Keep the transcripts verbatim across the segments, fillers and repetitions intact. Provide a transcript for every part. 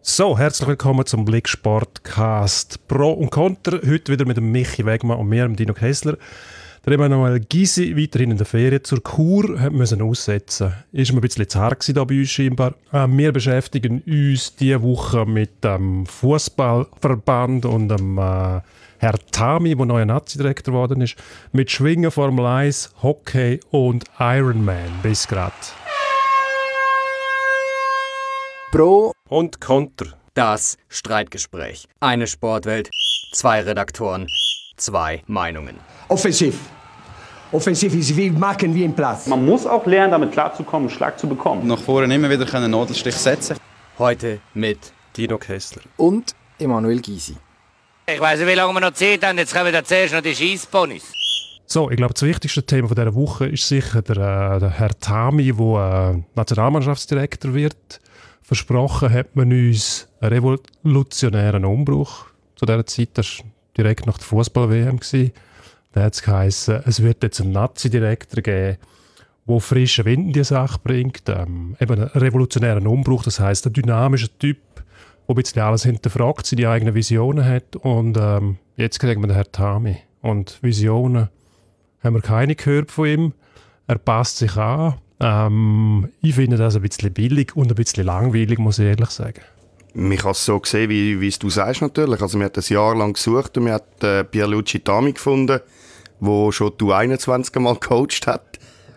So, herzlich willkommen zum Blicksportcast Pro und Konter. Heute wieder mit dem Michi Wegmann und mir, dem Dino Kessler. Der Emanuel Gysi, weiterhin in der Ferien zur Kur, hat müssen aussetzen. Ist mir ein bisschen zu hart hier bei uns scheinbar. Äh, wir beschäftigen uns diese Woche mit dem Fußballverband und dem äh, Herr Tami, der neuer Nazi-Direktor geworden ist, mit Schwingen, Formel eins, Hockey und Ironman. Bis grad. Pro und Konter. Das Streitgespräch. Eine Sportwelt, zwei Redaktoren, zwei Meinungen. Offensiv. Offensiv ist wie machen wie im Platz. Man muss auch lernen, damit klarzukommen, einen Schlag zu bekommen. Nach vorne immer wieder einen Nadelstich setzen. Heute mit Dino Kessler und Emanuel Gysi. Ich weiss nicht, wie lange wir noch Zeit haben. Jetzt kommen wir zuerst noch die Scheissponys. So, ich glaube, das wichtigste Thema von dieser Woche ist sicher der, äh, der Herr Tami, der äh, Nationalmannschaftsdirektor wird. Versprochen hat man uns einen revolutionären Umbruch. Zu dieser Zeit, das war direkt nach der Fußball-W M. Da hat es geheißen, es wird jetzt einen Nazi-Direktor geben, der frischen Wind in die Sache bringt. Ähm, eben einen revolutionären Umbruch, das heisst, ein dynamischer Typ, der ein bisschen alles hinterfragt, seine eigenen Visionen hat. Und ähm, jetzt kriegen wir den Herrn Tami. Und Visionen haben wir keine gehört von ihm. Er passt sich an. Ähm, ich finde das ein bisschen billig und ein bisschen langweilig, muss ich ehrlich sagen. Man kann es so sehen, wie, wie es du sagst natürlich. Also wir haben ein Jahr lang gesucht und wir haben äh, Pierluigi Tami gefunden, der schon die U einundzwanzig Mal gecoacht hat.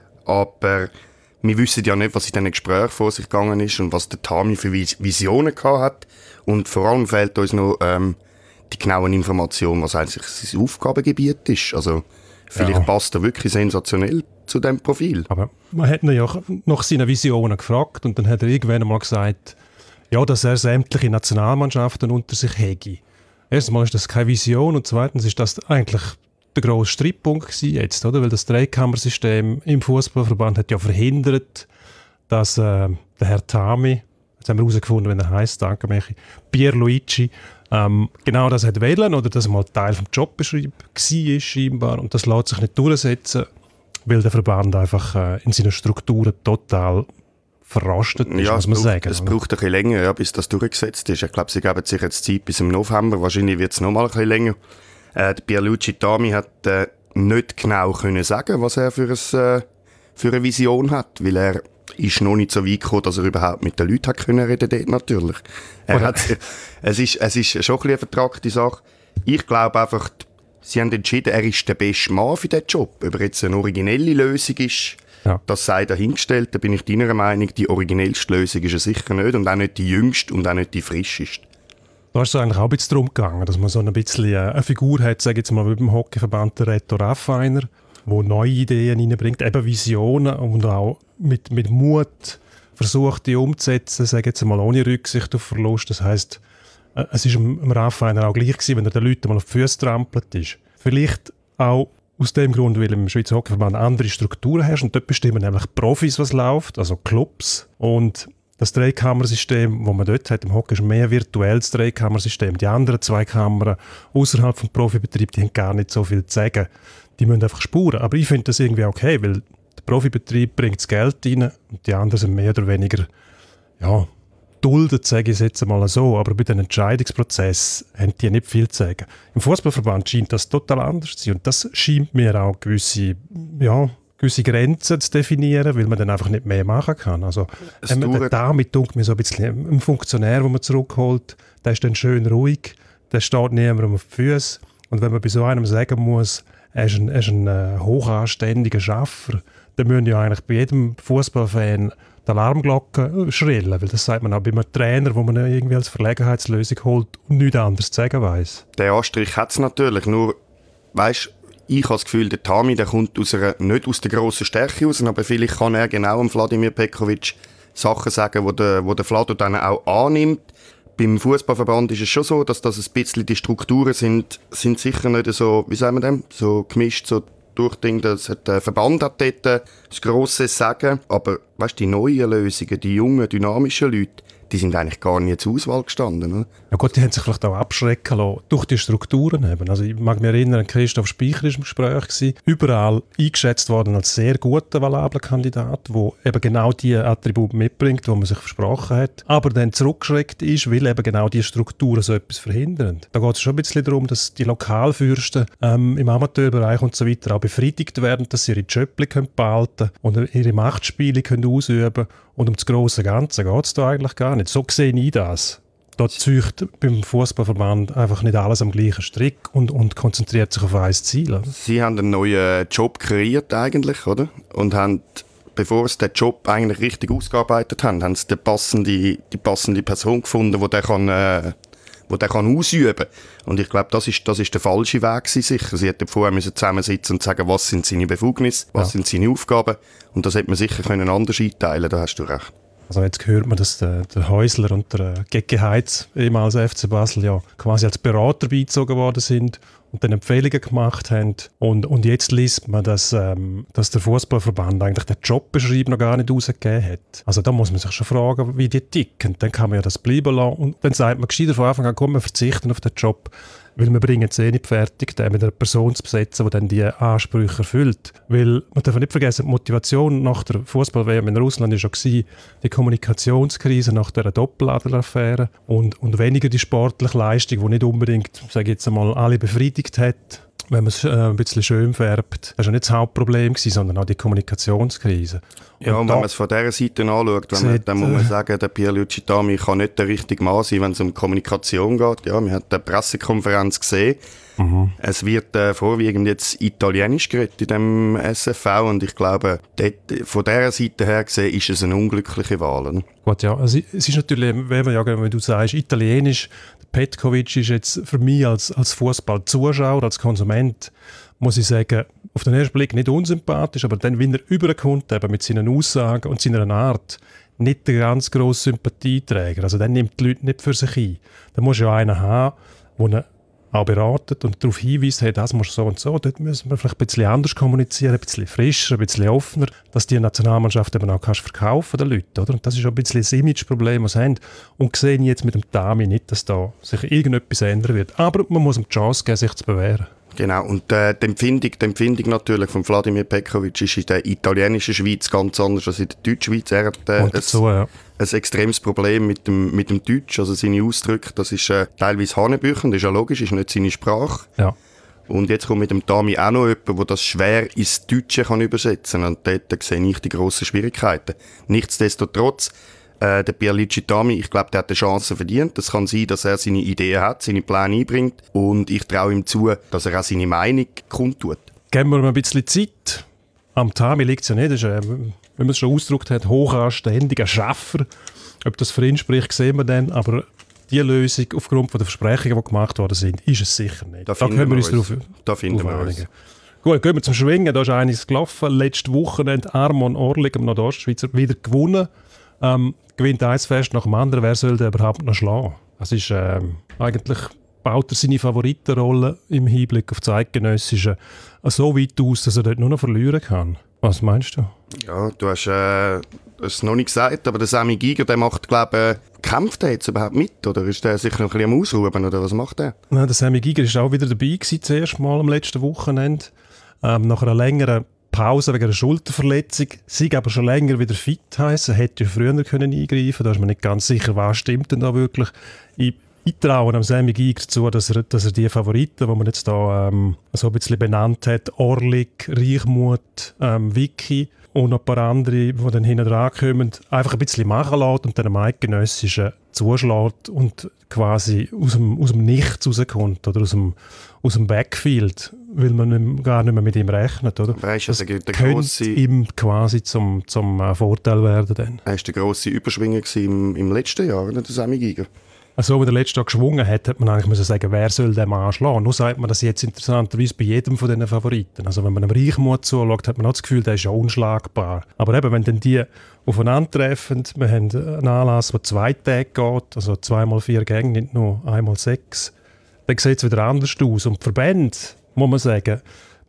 Aber wir wissen ja nicht, was in diesen Gesprächen vor sich gegangen ist und was der Tami für Visionen gehabt hat. Und vor allem fehlt uns noch ähm, die genauen Informationen, was eigentlich sein Aufgabengebiet ist. Also vielleicht ja. Passt er wirklich sensationell zu diesem Profil. Aber man hat ihn ja nach seinen Visionen gefragt und dann hat er irgendwann einmal gesagt, ja, dass er sämtliche Nationalmannschaften unter sich hätte. Erstens ist das keine Vision und zweitens ist das eigentlich der grosse Streitpunkt gewesen jetzt, oder? Weil das Dreikammersystem im Fußballverband hat ja verhindert, dass äh, der Herr Tami, jetzt haben wir herausgefunden, wenn er heisst, danke Michi, Pierluigi, ähm, genau das hat wählen oder das mal Teil vom Jobbeschreib war scheinbar und das lässt sich nicht durchsetzen, weil der Verband einfach äh, in seinen Strukturen total verrostet ist, ja, muss man braucht, sagen. Es braucht ein bisschen länger, ja, bis das durchgesetzt ist. Ich glaube, sie geben sich jetzt Zeit bis im November. Wahrscheinlich wird es noch mal ein bisschen länger. Äh, der Pierluigi Tami hat äh, nicht genau können sagen, was er für, ein, äh, für eine Vision hat, weil er ist noch nicht so weit gekommen, dass er überhaupt mit den Leuten hat können reden dort natürlich. Er hat, es, ist, es ist schon ein bisschen eine vertragte Sache. Ich glaube einfach, sie haben entschieden, er ist der beste Mann für diesen Job. Ob er jetzt eine originelle Lösung ist, ja. Das sei dahingestellt. Da bin ich deiner Meinung, die originellste Lösung ist er sicher nicht und auch nicht die jüngste und auch nicht die frischeste. Da ist es eigentlich auch ein bisschen darum gegangen, dass man so ein bisschen eine Figur hat, sage ich jetzt mal, wie beim Hockeyverband der Reto Raffiner, der neue Ideen reinbringt, eben Visionen und auch mit, mit Mut versucht, die umzusetzen, sage ich jetzt mal, ohne Rücksicht auf Verlust. Das heisst, es war dem Raffiner auch gleich gewesen, wenn er den Leuten mal auf die Füße trampelt ist. Vielleicht auch aus dem Grund, weil im Schweizer Hockeyverband andere Strukturen herrschen und dort bestimmen nämlich Profis, was läuft, also Clubs. Und das Dreikammersystem, das man dort hat im Hockey, ist mehr virtuelles Dreikammersystem. Die anderen zwei Kammern außerhalb des Profibetriebs, die haben gar nicht so viel zu sagen. Die müssen einfach spuren. Aber ich finde das irgendwie okay, weil der Profibetrieb bringt das Geld rein und die anderen sind mehr oder weniger, ja, duldet, sage ich es jetzt einmal so, aber bei den Entscheidungsprozessen haben die nicht viel zu sagen. Im Fußballverband scheint das total anders zu sein und das scheint mir auch gewisse, ja, gewisse Grenzen zu definieren, weil man dann einfach nicht mehr machen kann. Also wenn man damit denkt mir so ein bisschen ein Funktionär, den man zurückholt, der ist dann schön ruhig, der steht niemandem auf die Füße und wenn man bei so einem sagen muss, er ist ein, er ist ein äh, hochanständiger Schaffer, dann müssen ja eigentlich bei jedem Fußballfan die Alarmglocke schrillen, weil das sagt man auch bei einem Trainer, wo man irgendwie als Verlegenheitslösung holt und nichts anderes zu sagen weiss. Der Anstrich hat es natürlich, nur, weißt, ich habe das Gefühl, der Tami, der kommt aus einer, nicht aus der grossen Stärke raus, aber vielleicht kann er genau dem Wladimir Petkovic Sachen sagen, wo der, wo der Vlado dann auch annimmt. Beim Fußballverband ist es schon so, dass das ein bisschen die Strukturen sind, sind sicher nicht so, wie sagen wir dem, so gemischt, so durchding, dass der Verband hat dort das grosse Sagen. Aber weißt, die neuen Lösungen, die jungen, dynamischen Leute, die sind eigentlich gar nie zur Auswahl gestanden. Oder? Ja gut, die haben sich vielleicht auch abschrecken lassen durch die Strukturen eben. Also ich mag mich erinnern, Christoph Speicher war im Gespräch gewesen, überall eingeschätzt worden als sehr guter, valabler Kandidat, der eben genau die Attribute mitbringt, die man sich versprochen hat, aber dann zurückgeschreckt ist, weil eben genau die Strukturen so etwas verhindern. Da geht es schon ein bisschen darum, dass die Lokalfürsten ähm, im Amateurbereich und so weiter auch befriedigt werden, dass sie ihre Jobs behalten können und ihre Machtspiele können ausüben können. Und um das grosse Ganze geht es da eigentlich gar nicht. So sehe ich das. Da zieht beim Fußballverband einfach nicht alles am gleichen Strick und, und konzentriert sich auf ein Ziel. Oder? Sie haben einen neuen Job kreiert eigentlich, oder? Und haben, bevor sie den Job eigentlich richtig ausgearbeitet haben, haben sie die passende, die passende Person gefunden, die den kann, äh, wo der kann ausüben kann. Und ich glaube, das ist, das ist der falsche Weg gewesen, sicher. Sie hätten vorher müssen zusammensitzen und sagen, was sind seine Befugnisse, was ja. sind seine Aufgaben. Und das hätte man sicher können anders einteilen, da hast du recht. Also jetzt hört man, dass der, der Häusler und der Gecke Heitz, ehemals F C Basel, ja quasi als Berater beizogen worden sind und dann Empfehlungen gemacht haben. Und, und jetzt liest man, dass, ähm, dass der Fußballverband eigentlich den Jobbeschreib noch gar nicht rausgegeben hat. Also da muss man sich schon fragen, wie die ticken. Dann kann man ja das bleiben lassen und dann sagt man gescheiter von Anfang an, komm, wir verzichten auf den Job, weil wir bringen es eh nicht fertig, den mit einer Person zu besetzen, die dann die Ansprüche erfüllt. Weil, man darf nicht vergessen, die Motivation nach der Fußball-W M in Russland war schon gewesen, die Kommunikationskrise nach dieser Doppeladler-Affäre und, und weniger die sportliche Leistung, die nicht unbedingt, sage ich jetzt einmal, alle befriedigt hat. Wenn man es äh, ein bisschen schön färbt, das war ja nicht das Hauptproblem gewesen, sondern auch die Kommunikationskrise. Und ja, und wenn man es von dieser Seite anschaut, wenn man, dann muss man sagen, der Pierluigi Tami kann nicht der richtige Mann sein, wenn es um Kommunikation geht. Ja, man hat eine Pressekonferenz gesehen. Mhm. Es wird äh, vorwiegend jetzt Italienisch geredet in dem S F V und ich glaube, dort, von dieser Seite her gesehen, ist es eine unglückliche Wahl. Oder? Gut, ja, also es ist natürlich, wenn, man ja, wenn du sagst, Italienisch, Petkovic ist jetzt für mich als, als Fußballzuschauer, als Konsument, muss ich sagen, auf den ersten Blick nicht unsympathisch, aber dann, wenn er überkommt, eben mit seinen Aussagen und seiner Art, nicht der ganz grosse Sympathieträger. Also dann nimmt die Leute nicht für sich ein. Da muss ja einen haben, der auch beratet und darauf hinweist, hey, das muss so und so, dort müssen wir vielleicht ein bisschen anders kommunizieren, ein bisschen frischer, ein bisschen offener, dass die Nationalmannschaft eben auch kannst verkaufen den Leuten, oder? Und das ist auch ein bisschen das Imageproblem, das sie haben. Und sehe ich jetzt mit dem Tami nicht, dass da sich irgendetwas ändern wird. Aber man muss ihm die Chance geben, sich zu bewähren. Genau, und äh, die, Empfindung, die Empfindung natürlich von Wladimir Petkovic ist in der italienischen Schweiz ganz anders als in der Deutschschweiz. Er hat äh, dazu, ein, ja. ein extremes Problem mit dem, mit dem Deutsch, also seine Ausdrücke, das ist äh, teilweise hanebüchen, das ist ja logisch, ist nicht seine Sprache. Ja. Und jetzt kommt mit dem Tami auch noch jemand, der das schwer ins Deutsche kann übersetzen kann. Und dort sehe ich die grossen Schwierigkeiten. Nichtsdestotrotz, Äh, der Pierluigi Tami, ich glaube, der hat eine Chance verdient. Es kann sein, dass er seine Ideen hat, seine Pläne einbringt. Und ich traue ihm zu, dass er auch seine Meinung kundtut. Geben wir ihm ein bisschen Zeit. Am Tami liegt es ja nicht. Das ist, äh, wenn man es schon ausgedrückt hat, hochanständiger Schaffer. Ob das für ihn spricht, sehen wir dann. Aber die Lösung aufgrund von der Versprechungen, die gemacht worden sind, ist es sicher nicht. Da, da können wir uns drauf Da finden wir uns. Gut, gehen wir zum Schwingen. Da ist einiges gelaufen. Letzte Woche Armon Orlik am Nordostschweizer wieder gewonnen. Ähm, gewinnt eins fest nach dem anderen. Wer soll den überhaupt noch schlagen? Das ist, ähm, eigentlich baut er seine Favoritenrolle im Hinblick auf das Eidgenössische so weit aus, dass er dort nur noch verlieren kann. Was meinst du? Ja, du hast äh, es noch nicht gesagt, aber der Sammy Giger, der macht, glaube ich, kämpft er jetzt überhaupt mit? Oder ist der sicher noch ein bisschen am Ausruhen? Oder was macht er? Nein, der Sammy Giger ist auch wieder dabei gewesen, das erste Mal am letzten Wochenende. Ähm, nach einer längeren Pause wegen einer Schulterverletzung, sei aber schon länger wieder fit heissen, hätte ja früher können eingreifen, da ist man nicht ganz sicher, was stimmt denn da wirklich. Ich, ich traue am Sammy Giger zu, dass er, dass er die Favoriten, die man jetzt da ähm, so ein bisschen benannt hat, Orlik, Reichmuth, ähm, Vicky und noch ein paar andere, die dann hinten dran kommen, einfach ein bisschen machen lässt und dann am Eidgenössischen zuschlägt und quasi aus dem, aus dem Nichts rauskommt oder aus dem, aus dem Backfield, weil man nicht, gar nicht mehr mit ihm rechnet. Oder? Weißt, das also der könnte grosse, ihm quasi zum, zum äh, Vorteil werden. Dann. Er war der grosse Überschwinger im, im letzten Jahr, der Sammy Giger. Also, wie der letzte Tag geschwungen hat, hat man eigentlich müssen sagen, wer soll den Mann schlagen. Nur sagt man das jetzt interessanterweise bei jedem von diesen Favoriten. Also, wenn man einem Reichmuth zuschaut, hat man auch das Gefühl, der ist ja unschlagbar. Aber eben, wenn dann die aufeinandertreffen, wir haben einen Anlass, der zwei Tage geht, also zweimal vier Gänge, nicht nur einmal sechs, dann sieht es wieder anders aus. Und die Verbände, muss man sagen,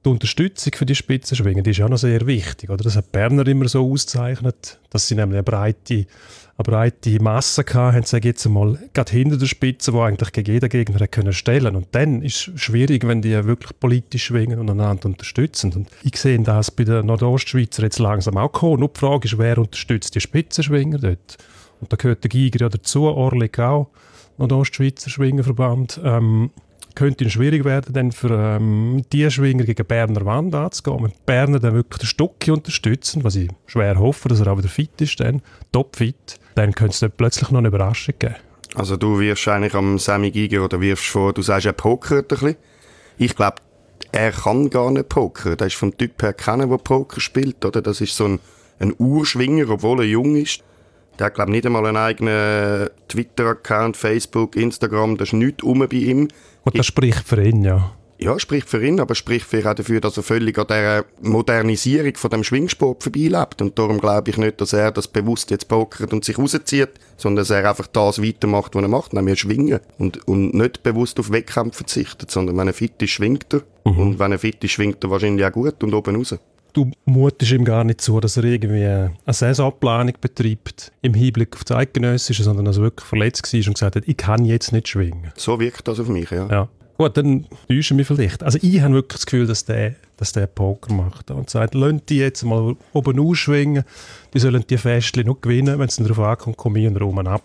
die Unterstützung für die Spitzenschwinger, die ist ja noch sehr wichtig. Oder? Das hat Berner immer so ausgezeichnet, dass sie nämlich eine breite, eine breite Masse hatten, sage ich jetzt einmal, gerade hinter der Spitze, die eigentlich gegen jeden Gegner können stellen. Und dann ist es schwierig, wenn die wirklich politisch schwingen und einander unterstützen. Und ich sehe das bei den Nordostschweizer jetzt langsam auch kommen. Nur die Frage ist, wer unterstützt die Spitzenschwinger dort? Und da gehört der Giger ja dazu, Orlik auch, Nordostschweizer Schwingerverband. Ähm, könnte es schwierig werden, dann für ähm, die Schwinger gegen Berner Wand anzugehen. Wenn die Berner dann wirklich den Stucki unterstützen, was ich schwer hoffe, dass er auch wieder fit ist, dann, topfit, dann könnte es dort plötzlich noch eine Überraschung geben. Also du wirfst eigentlich am Sammy Giger oder wirfst vor, du sagst, er pokert ein bisschen. Ich glaube, er kann gar nicht pokern. Der ist vom Typ her keiner, der Poker spielt. Oder? Das ist so ein, ein Urschwinger, obwohl er jung ist. Der hat, glaube ich, nicht einmal einen eigenen Twitter-Account, Facebook, Instagram. Da ist nichts rum bei ihm. Und das spricht für ihn, ja. Ja, spricht für ihn, aber spricht vielleicht auch dafür, dass er völlig an dieser Modernisierung von dem Schwingsport vorbeilebt. Und darum glaube ich nicht, dass er das bewusst jetzt pokert und sich rauszieht, sondern dass er einfach das weitermacht, was er macht, nämlich schwingen. Und, und nicht bewusst auf Wettkampf verzichtet, sondern wenn er fit ist, schwingt er. Mhm. Und wenn er fit ist, schwingt er wahrscheinlich auch gut und oben raus. Du mutest ihm gar nicht zu, dass er irgendwie eine Saisonplanung betreibt im Hinblick auf das Eidgenössische, sondern dass er wirklich verletzt war und gesagt hat, ich kann jetzt nicht schwingen. So wirkt das auf mich, ja. ja. Gut, dann täusche ich mich vielleicht. Also ich habe wirklich das Gefühl, dass der, dass der Poker macht und sagt, lasst die jetzt mal oben ausschwingen, die sollen die Festchen noch gewinnen, wenn es darauf ankommt, komme ich rum ab.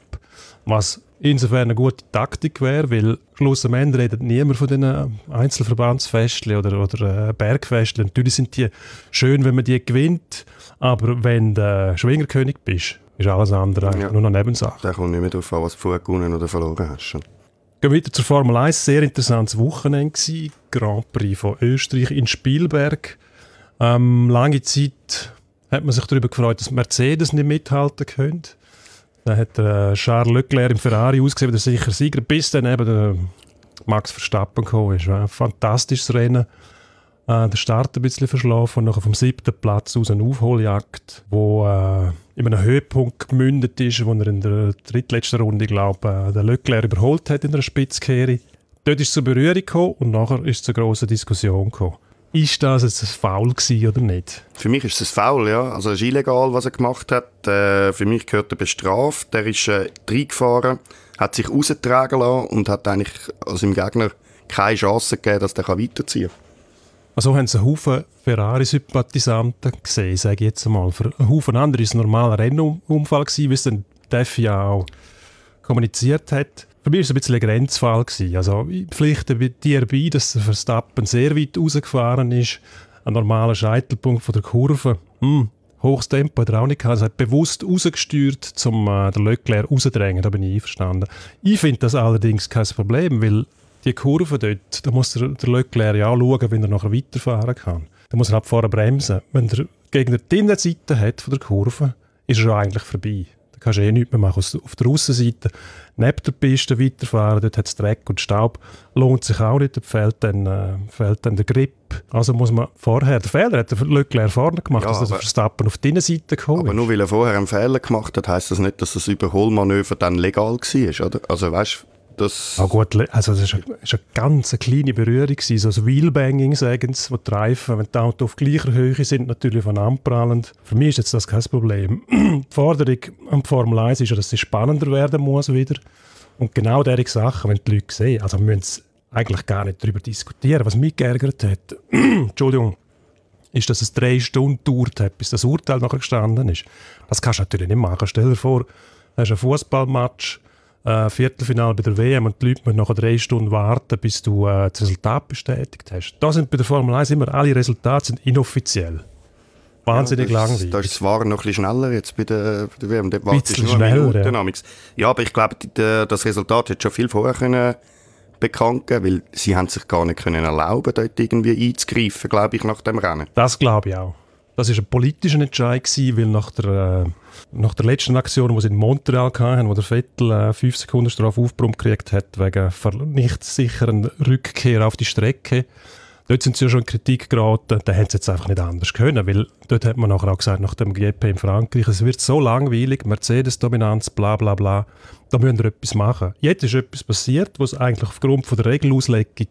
Was insofern eine gute Taktik wäre, weil schluss am Ende redet niemand von diesen Einzelverbandsfestchen oder, oder äh, Bergfestchen. Natürlich sind die schön, wenn man die gewinnt, aber wenn du Schwingerkönig bist, ist alles andere ja. nur noch Nebensache. Da kommt nicht mehr darauf an, was du vorher gewonnen oder verloren hast. Gehen wir weiter zur Formel eins. Sehr interessantes Wochenende gewesen. Grand Prix von Österreich in Spielberg. Ähm, lange Zeit hat man sich darüber gefreut, dass Mercedes nicht mithalten könnte. Dann hat äh, Charles Leclerc im Ferrari ausgesehen, der sicher Sieger, bis dann eben der Max Verstappen gekommen ist. Ein fantastisches Rennen. Äh, der Start ein bisschen verschlafen und nachher vom siebten Platz aus eine Aufholjagd, wo äh, in einem Höhepunkt gemündet ist, wo er in der drittletzten Runde, glaube ich, den Leclerc überholt hat in einer Spitzkehre. Dort ist es zur Berührung gekommen und nachher ist es zur grossen Diskussion gekommen. Ist das jetzt ein Foul gewesen oder nicht? Für mich ist es ein Foul, ja. Also es ist illegal, was er gemacht hat. Äh, für mich gehört er bestraft. Der ist äh, reingefahren, hat sich raustragen lassen und hat eigentlich also seinem Gegner keine Chance gegeben, dass der weiterziehen kann. Also haben sie einen Haufen Ferrari-Sympathisanten gesehen, sage ich jetzt einmal. Für einen Haufen andere war es ein normaler Rennunfall gewesen, wie es dann Steffi ja auch kommuniziert hat. Für mich war es ein bisschen ein Grenzfall gewesen. Also ich pflichte dir bei, dass der Verstappen sehr weit rausgefahren ist. Ein normaler Scheitelpunkt von der Kurve. Hm, hohes Tempo hat er auch nicht gehabt. Er hat bewusst rausgesteuert, um äh, den Leclerc rauszudrängen. Da bin ich einverstanden. Ich finde das allerdings kein Problem, weil die Kurve dort, da muss der, der Leclerc ja auch schauen, wenn er nachher weiterfahren kann. Da muss er halt vorher bremsen. Wenn der Gegner die Innenseite hat von der Kurve, ist er schon eigentlich vorbei. Da kannst du eh nichts mehr machen. Auf der Aussenseite neben der Piste weiterfahren, dort hat es Dreck und Staub, lohnt sich auch nicht, da fehlt dann, äh, fehlt dann der Grip. Also muss man vorher, der Fehler hat der Leclerc vorne gemacht, ja, dass der Verstappen auf die Innenseite gekommen ist. Aber nur weil er vorher einen Fehler gemacht hat, heisst das nicht, dass das Überholmanöver dann legal war, oder? Also weißt, das... Ah, gut, also das war eine, eine ganz kleine Berührung, so ein Wheelbanging, sagen sie, wo die Reifen, wenn die Autos auf gleicher Höhe sind, natürlich voneinander prallen. Für mich ist jetzt das kein Problem. Die Forderung an die Formel eins ist ja, dass sie spannender werden muss wieder. Und genau diese Sachen, wenn die Leute sehen, also wir müssen es eigentlich gar nicht darüber diskutieren. Was mich geärgert hat, Entschuldigung, ist, dass es drei Stunden gedauert hat, bis das Urteil nachher gestanden ist. Das kannst du natürlich nicht machen. Stell dir vor, du hast ein Fußballmatch, äh, Viertelfinale bei der W M und die Leute müssen nachher drei Stunden warten, bis du äh, das Resultat bestätigt hast. Da sind bei der Formel eins immer alle Resultate sind inoffiziell. Wahnsinnig ja, langweilig. Da ist es war noch ein bisschen schneller jetzt bei der, bei der W M. Dort ein bisschen schneller, ja. Ja, aber ich glaube, die, die, das Resultat hätte schon viel vorher können bekannt geben, weil sie haben sich gar nicht können erlauben, dort irgendwie einzugreifen, glaube ich, nach dem Rennen. Das glaube ich auch. Das war ein politischer Entscheid, weil nach der, äh, nach der letzten Aktion, die sie in Montreal hatten, wo der Vettel äh, fünf Sekunden Strafe aufgebrummt gekriegt hat, wegen nicht sicheren Rückkehr auf die Strecke, dort sind sie ja schon in Kritik geraten, da haben sie jetzt einfach nicht anders können, weil dort hat man nachher auch gesagt, nach dem G P in Frankreich, es wird so langweilig, Mercedes-Dominanz, bla bla bla, da müssen wir etwas machen. Jetzt ist etwas passiert, was eigentlich aufgrund von der Regelauslegung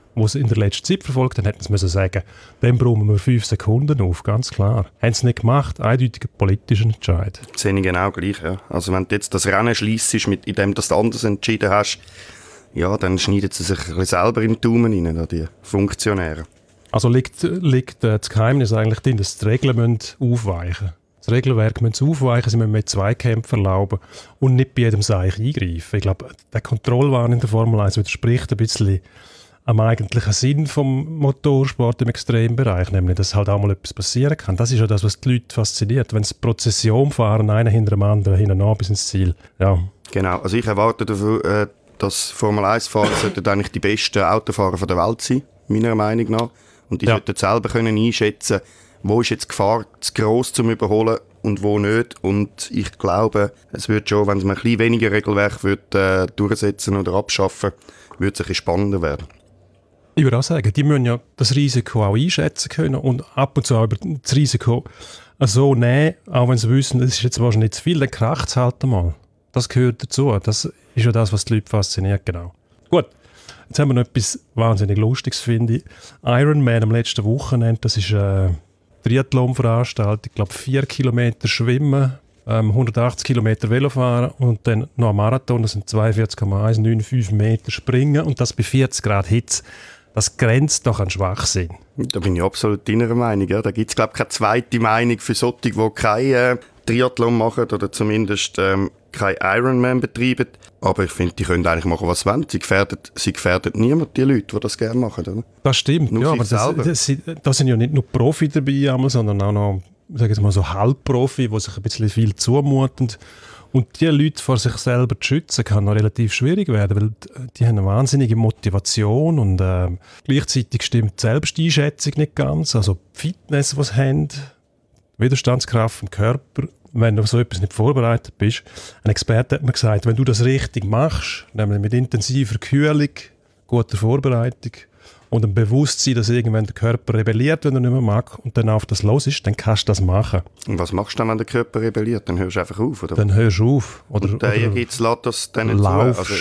die es in der letzten Zeit verfolgt haben, hätten sie müssen sagen, dann brauchen wir fünf Sekunden auf, ganz klar. Haben sie nicht gemacht, eindeutiger politischer Entscheid. Das sehe ich genau gleich, ja. Also wenn du jetzt das Rennen schliessest, mit indem du das anders entschieden hast, ja, dann schneiden sie sich ein bisschen selber in die Daumen rein, die Funktionäre. Also liegt, liegt äh, das Geheimnis eigentlich darin, dass die Regeln müssen aufweichen müssen. Das Regelwerk müssen aufweichen, sie müssen mit Zweikämpfen erlauben und nicht bei jedem Seich eingreifen. Ich glaube, der Kontrollwahn in der Formel eins widerspricht ein bisschen am eigentlichen Sinn vom Motorsport im Extrembereich, nämlich, dass halt auch mal etwas passieren kann. Das ist ja das, was die Leute fasziniert. Wenn sie Prozession fahren, einer hinter dem anderen, hinten bis ins Ziel. Ja. Genau, also ich erwarte dafür, äh, dass Formel eins-Fahrer sollten eigentlich die besten Autofahrer der Welt sein, meiner Meinung nach. Und die ja. sollten selber können einschätzen, wo ist jetzt die Gefahr zu gross zum Überholen und wo nicht. Und ich glaube, es wird schon, wenn man ein bisschen weniger Regelwerk wird, äh, durchsetzen oder abschaffen, wird es ein bisschen spannender werden. Ich würde auch sagen, die müssen ja das Risiko auch einschätzen können und ab und zu auch über das Risiko so nehmen, auch wenn sie wissen, das ist jetzt wahrscheinlich nicht zu viel, dann kracht es halt einmal. Das gehört dazu. Das ist ja das, was die Leute fasziniert, genau. Gut, jetzt haben wir noch etwas wahnsinnig Lustiges, finde ich. Ironman am letzten Wochenende, das ist eine Triathlon-Veranstaltung, ich glaube vier Kilometer Schwimmen, ähm, hundertachtzig Kilometer Velofahren und dann noch ein Marathon, das sind zweiundvierzig Komma eins neun fünf Meter Springen und das bei vierzig Grad Hitze. Das grenzt doch an Schwachsinn. Da bin ich absolut deiner Meinung. Ja. Da gibt es, glaube ich, keine zweite Meinung für solche, die keinen äh, Triathlon machen oder zumindest ähm, kein Ironman betreiben. Aber ich finde, die können eigentlich machen, was sie wollen. Sie gefährden, sie gefährden niemand, die Leute, die das gerne machen. Oder? Das stimmt, nur ja, aber das, das, das sind ja nicht nur Profi dabei, sondern auch noch, sagen wir mal, so Halbprofi, die sich ein bisschen viel zumuten. Und die Leute vor sich selber zu schützen, kann noch relativ schwierig werden, weil die haben eine wahnsinnige Motivation und äh, gleichzeitig stimmt die Selbsteinschätzung nicht ganz. Also die Fitness, die sie haben, die Widerstandskraft im Körper, wenn du auf so etwas nicht vorbereitet bist. Ein Experte hat mir gesagt, wenn du das richtig machst, nämlich mit intensiver Kühlung, guter Vorbereitung und einem Bewusstsein, dass irgendwann der Körper rebelliert, wenn er nicht mehr mag und dann auf das los ist, dann kannst du das machen. Und was machst du dann, wenn der Körper rebelliert? Dann hörst du einfach auf, oder? Dann hörst du auf. Oder, und der Ehrgeiz lässt das dann nicht laufst, zu. Also,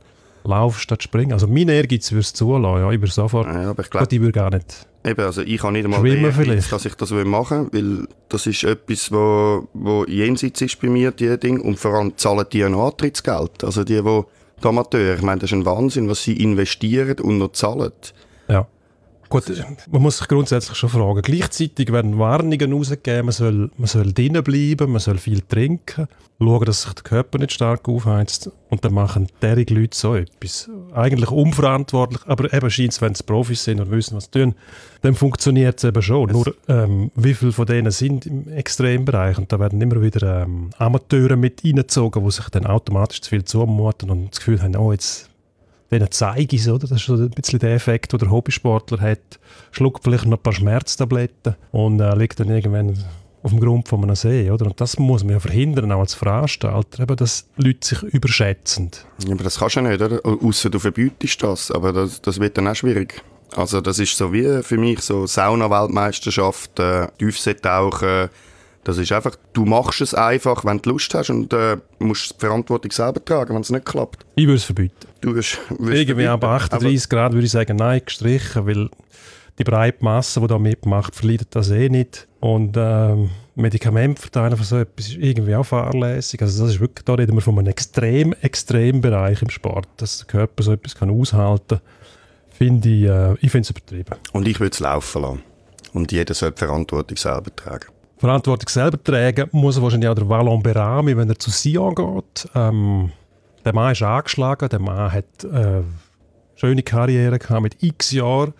laufst statt springen. Also mein Ehrgeiz würde es zulassen, ja, ich würde sofort. Ja, aber ich glaube, ich würde gar nicht. Eben, also ich habe nicht einmal den Ehrgeiz, dass ich das machen will, weil das ist etwas, wo, wo jenseits ist bei mir, die Dinge. Und vor allem zahlen die ein Antrittsgeld. Also die, die, die Amateure, ich meine, das ist ein Wahnsinn, was sie investieren und noch zahlen. Ja. Gut, man muss sich grundsätzlich schon fragen. Gleichzeitig werden Warnungen rausgegeben, man soll, man soll drinnen bleiben, man soll viel trinken, schauen, dass sich der Körper nicht stark aufheizt und dann machen derige Leute so etwas. Eigentlich unverantwortlich, aber eben scheint es, wenn sie Profis sind und wissen, was sie tun, dann funktioniert es eben schon. Es Nur ähm, wie viele von denen sind im Extrembereich und da werden immer wieder ähm, Amateure mit reingezogen, die sich dann automatisch zu viel zumuten und das Gefühl haben, oh, jetzt denen zeige ich es, oder? Das ist so ein bisschen der Effekt, den der Hobbysportler hat. Schluckt vielleicht noch ein paar Schmerztabletten und äh, liegt dann irgendwann auf dem Grund von einem See, oder? Und das muss man ja verhindern, auch als Veranstalter, eben, dass Leute sich überschätzen. Ja, aber das kannst du ja nicht, oder? Ausser du verbietest das, aber das, das wird dann auch schwierig. Also das ist so wie für mich so Sauna-Weltmeisterschaft, äh, Tiefseetauchen. Das ist einfach, du machst es einfach, wenn du Lust hast und äh, musst die Verantwortung selber tragen, wenn es nicht klappt. Ich würde es verbieten. Du wirst, wirst Irgendwie ab achtunddreißig Grad würde ich sagen, nein, gestrichen, weil die breite Masse, die da mitmacht, verleidet das eh nicht. Und ähm, Medikamente verteilen von so etwas ist irgendwie auch fahrlässig. Also das ist wirklich, da reden wir von einem extrem, extrem Bereich im Sport, dass der Körper so etwas kann aushalten kann. Finde ich, äh, ich finde es übertrieben. Und ich würde es laufen lassen. Und jeder soll die Verantwortung selber tragen. Verantwortung selber tragen muss wahrscheinlich auch der Wallon Berami, wenn er zu Sion geht. Ähm, der Mann ist angeschlagen, der Mann hat äh, schöne Karriere gehabt mit x Jahren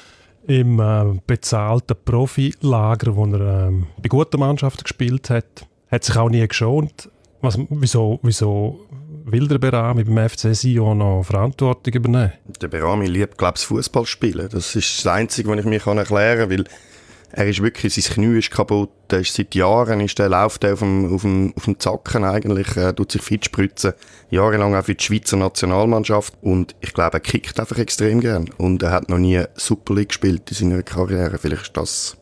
im äh, bezahlten Profilager, wo er äh, bei guten Mannschaften gespielt hat. Hat sich auch nie geschont. Was, wieso, wieso will der Berami beim F C Sion noch Verantwortung übernehmen? Der Berami liebt, glaube ich, Fußballspielen. Das ist das Einzige, was ich mir erklären kann, weil er ist wirklich, sein Knie ist kaputt, er ist seit Jahren, ist der, läuft er auf dem, auf dem, auf dem Zacken eigentlich, er tut sich fit spritzen, jahrelang auch für die Schweizer Nationalmannschaft und ich glaube, er kickt einfach extrem gern und er hat noch nie Super League gespielt in seiner Karriere, vielleicht ist das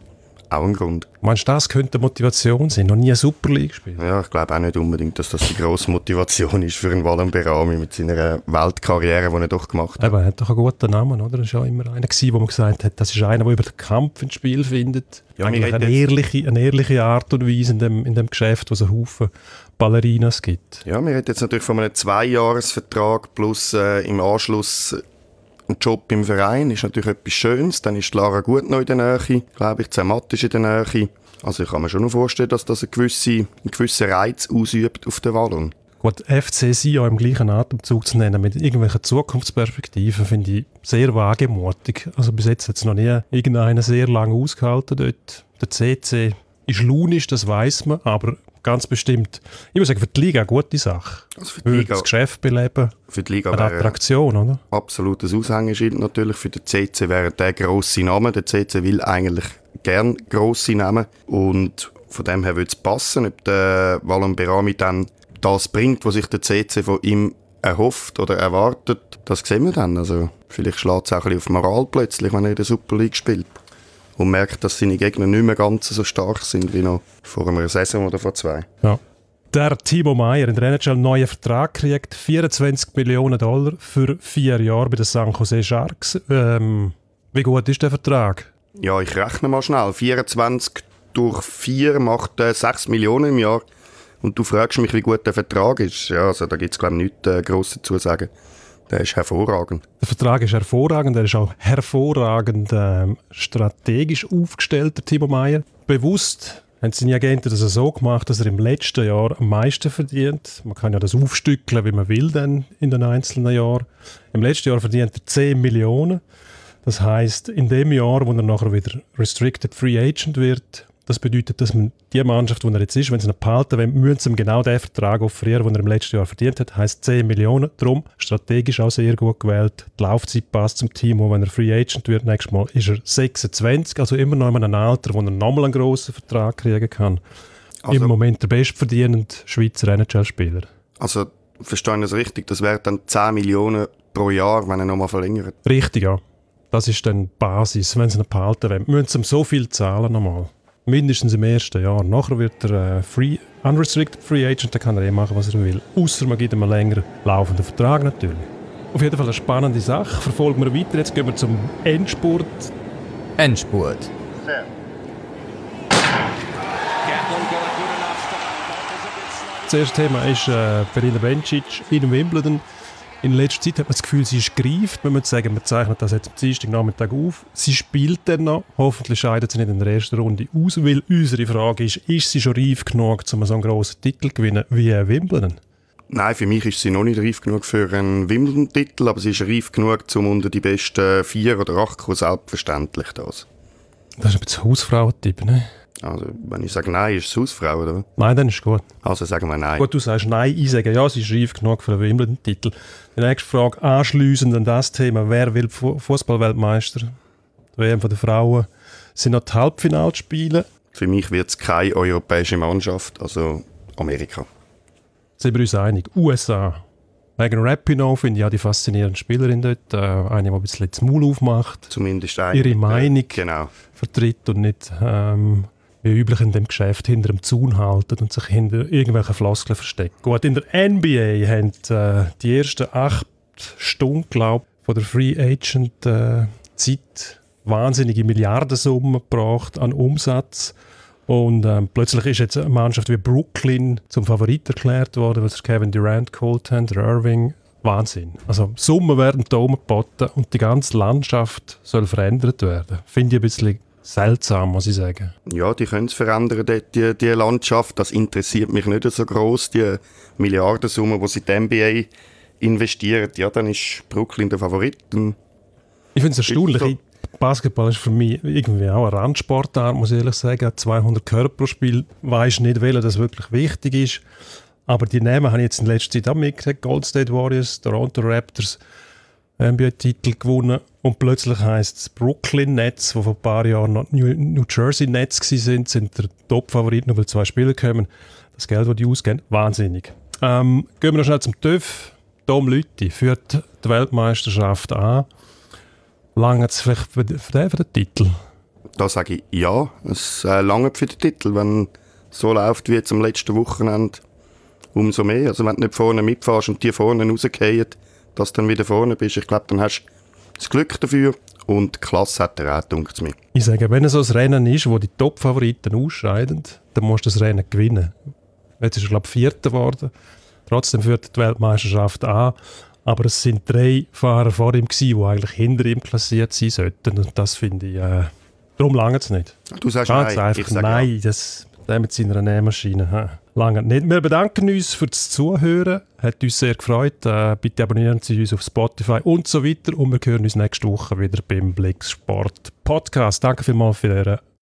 auch ein Grund. Meinst du, das könnte Motivation sein? Noch nie eine Super League gespielt? Ja, ich glaube auch nicht unbedingt, dass das die grosse Motivation ist für einen Valon Behrami mit seiner Weltkarriere, die er doch gemacht hat. Eben, er hat doch einen guten Namen, oder? Er war ja immer einer, gewesen, wo man gesagt hat, das ist einer, der über den Kampf ins Spiel findet. Ja, eigentlich eine ehrliche, eine ehrliche Art und Weise in dem, in dem Geschäft, wo es einen Haufen Ballerinas gibt. Ja, wir reden jetzt natürlich von einem Zweijahresvertrag plus äh, im Anschluss ein Job im Verein. Ist natürlich etwas Schönes. Dann ist Lara gut noch in der Nähe, glaube ich. Zermatt ist in der Nähe. Also ich kann mir schon noch vorstellen, dass das einen gewissen, einen gewissen Reiz ausübt auf den Valon. Gut, F C Sion im gleichen Atemzug zu nennen, mit irgendwelchen Zukunftsperspektiven, finde ich sehr wagemutig. Also bis jetzt hat es noch nie irgendeiner sehr lange ausgehalten dort. Der C C ist launisch, das weiss man, aber ganz bestimmt, ich muss sagen, für die Liga eine gute Sache. Also für die Würde Liga, das Geschäft beleben, für die Liga eine wäre Attraktion, oder? absolutes Aushängeschild natürlich. Für den C C wäre der grosse Name. Der C C will eigentlich gern grosse Namen und von dem her würde es passen, ob der Valon Behrami dann das bringt, was sich der C C von ihm erhofft oder erwartet. Das sehen wir dann. Also vielleicht schlägt es auch ein bisschen auf Moral plötzlich, wenn er in der Super League spielt. Und merkt, dass seine Gegner nicht mehr ganz so stark sind wie noch vor einer Saison oder vor zwei. Ja. Der Timo Meier in der N H L einen neuen Vertrag kriegt, vierundzwanzig Millionen Dollar für vier Jahre bei den San Jose Sharks. Ähm, wie gut ist der Vertrag? Ja, ich rechne mal schnell. vierundzwanzig durch vier macht äh, sechs Millionen im Jahr. Und du fragst mich, wie gut der Vertrag ist. Ja, also da gibt es, glaube ich, nichts äh, gross dazu zu sagen. Der ist hervorragend. Der Vertrag ist hervorragend, er ist auch hervorragend ähm, strategisch aufgestellt, der Timo Meier. Bewusst haben seine Agenten das so gemacht, dass er im letzten Jahr am meisten verdient. Man kann ja das aufstückeln, wie man will dann in den einzelnen Jahren. Im letzten Jahr verdient er zehn Millionen. Das heisst, in dem Jahr, wo er nachher wieder Restricted Free Agent wird, das bedeutet, dass man die Mannschaft, wo er jetzt ist, wenn sie ihn behalten wollen, müssen sie ihm genau den Vertrag offerieren, den er im letzten Jahr verdient hat. Heisst zehn Millionen. Darum strategisch auch sehr gut gewählt. Die Laufzeit passt zum Team. Und wenn er Free Agent wird, nächstes Mal ist er sechsundzwanzig. Also immer noch in einem Alter, wo er nochmal einen grossen Vertrag kriegen kann. Also, im Moment der bestverdienende Schweizer N H L-Spieler. Also, verstehe ich das richtig? Das wären dann zehn Millionen pro Jahr, wenn er nochmal verlängert? Richtig, ja. Das ist dann die Basis. Wenn sie ihn behalten wollen, müssen sie ihm so viel zahlen nochmal. Mindestens im ersten Jahr. Nachher wird er äh, free, unrestricted Free Agent, dann kann er eh machen, was er will. Ausser man gibt ihm einen länger laufenden Vertrag natürlich. Auf jeden Fall eine spannende Sache. Verfolgen wir weiter. Jetzt gehen wir zum Endspurt. Endspurt. Das erste Thema ist äh, Belinda Bencic in Wimbledon. In letzter Zeit hat man das Gefühl, sie ist gereift. Man muss sagen, man zeichnet das jetzt am Dienstagnachmittag auf. Sie spielt dann noch. Hoffentlich scheidet sie nicht in der ersten Runde aus, weil unsere Frage ist, ist sie schon reif genug, um so einen grossen Titel zu gewinnen wie Wimbledon? Nein, für mich ist sie noch nicht reif genug für einen Wimbledon-Titel, aber sie ist reif genug, um unter die besten vier oder acht zu kommen, selbstverständlich das. Das ist ein bisschen Hausfrauentipp, ne? Also, wenn ich sage Nein, ist es Hausfrau, oder? Nein, dann ist gut. Also sagen wir Nein. Gut, du sagst Nein, ich sage ja, sie ist reif genug für einen Wimbledon-Titel. Die nächste Frage, anschliessend an das Thema, wer will Fußball-Weltmeister? Die W M von den Frauen sind noch die Halbfinalspiele. Für mich wird es keine europäische Mannschaft, also Amerika. Sind wir uns einig? U S A. Megan Rapinoe finde ich ja die faszinierende Spielerin dort. Äh, eine, die ein bisschen das Maul aufmacht. Zumindest eine. Ihre Meinung äh, genau. vertritt und nicht ähm, wie üblich in dem Geschäft hinter dem Zaun halten und sich hinter irgendwelchen Floskeln versteckt. Gut, in der N B A haben äh, die ersten acht Stunden, glaube ich, von der Free Agent äh, Zeit wahnsinnige Milliardensummen gebracht an Umsatz. Und ähm, plötzlich ist jetzt eine Mannschaft wie Brooklyn zum Favorit erklärt worden, weil sie Kevin Durant geholt haben, der Irving. Wahnsinn. Also Summen werden da geboten und die ganze Landschaft soll verändert werden. Finde ich ein bisschen seltsam, muss ich sagen. Ja, die können es verändern, die, die, die Landschaft. Das interessiert mich nicht so gross, die Milliardensumme, die sie in die N B A investieren. Ja, dann ist Brooklyn der Favorit. Ich finde es erstaunlich. Basketball ist für mich irgendwie auch eine Randsportart, muss ich ehrlich sagen. zweihundert Körper pro Spiel, weiss nicht, welcher das wirklich wichtig ist. Aber die Namen habe ich jetzt in letzter Zeit auch mitgekriegt. Golden State Warriors, Toronto Raptors, N B A-Titel gewonnen. Und plötzlich heisst es Brooklyn Nets, die vor ein paar Jahren noch New, New Jersey Nets waren, sind der Top-Favorit, nur weil zwei Spieler kommen. Das Geld, das die ausgeben, wahnsinnig. Ähm, gehen wir noch schnell zum TÜV. Tom Lüthi führt die Weltmeisterschaft an. Lange es vielleicht für den, für den Titel? da sage ich ja, es äh, langt für den Titel, wenn es so läuft wie jetzt am letzten Wochenende, umso mehr. Also wenn du nicht vorne mitfährst und die vorne rausgehen, dass du dann wieder vorne bist, ich glaube, dann hast du das Glück dafür und die Klasse hat er auch, denkt es mir. Ich sage, wenn es so ein Rennen ist, wo die Top-Favoriten ausscheiden, dann musst du das Rennen gewinnen. Jetzt ist er, glaube ich, Vierter geworden. Trotzdem führt die Weltmeisterschaft an. Aber es sind drei Fahrer vor ihm gewesen, die eigentlich hinter ihm klassiert sein sollten. Und das finde ich, äh, darum langt es nicht. Du sagst Ganz nein, einfach ich sage nein, ja. das, der mit seiner Nähmaschine langt nicht. Wir bedanken uns für das Zuhören. Hat uns sehr gefreut. Äh, bitte abonnieren Sie uns auf Spotify und so weiter. Und wir hören uns nächste Woche wieder beim Blicksport Podcast. Danke vielmals für Ihre